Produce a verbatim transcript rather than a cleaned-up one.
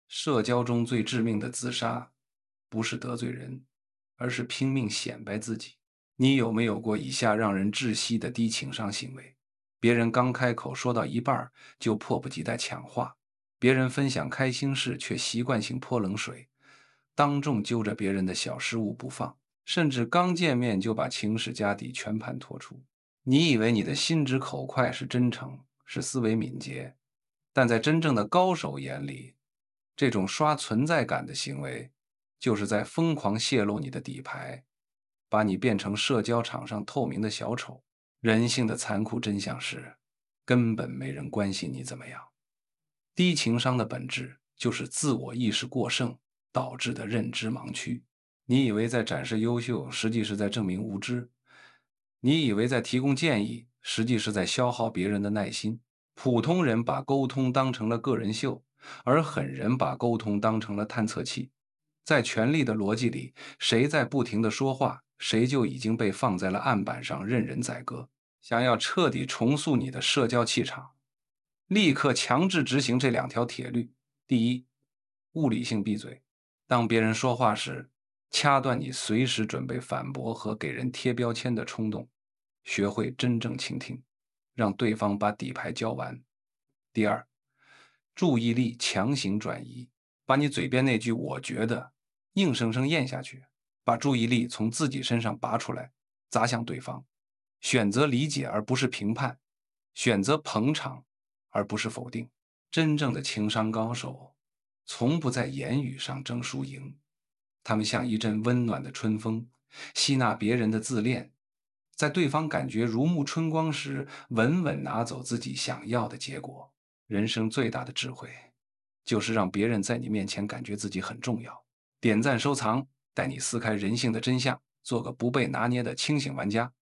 社交中最致命的自杀，不是得罪人，而是拼命显摆自己。你有没有过以下让人窒息的低情商行为？别人刚开口说到一半儿就迫不及待抢话，别人分享开心事却习惯性泼冷水，当众揪着别人的小失误不放，甚至刚见面就把情史家底全盘托出。你以为你的心直口快是真诚，是思维敏捷，但在真正的高手眼里，这种刷存在感的行为，就是在疯狂泄露你的底牌，把你变成社交场上透明的小丑。人性的残酷真相是，根本没人关心你怎么样。低情商的本质就是自我意识过剩导致的认知盲区。你以为在展示优秀，实际是在证明无知；你以为在提供建议，实际是在消耗别人的耐心。普通人把沟通当成了个人秀，而狠人把沟通当成了探测器。在权力的逻辑里，谁在不停地说话，谁就已经被放在了案板上任人宰割。想要彻底重塑你的社交气场，立刻强制执行这两条铁律。第一，物理性闭嘴。当别人说话时，掐断你随时准备反驳和给人贴标签的冲动，学会真正倾听，让对方把底牌交完。第二，注意力强行转移，把你嘴边那句“我觉得”硬生生咽下去，把注意力从自己身上拔出来，砸向对方。选择理解而不是评判，选择捧场而不是否定。真正的情商高手，从不在言语上争输赢，他们像一阵温暖的春风，吸纳别人的自恋，在对方感觉如沐春光时，稳稳拿走自己想要的结果。人生最大的智慧，就是让别人在你面前感觉自己很重要。点赞收藏，带你撕开人性的真相，做个不被拿捏的清醒玩家。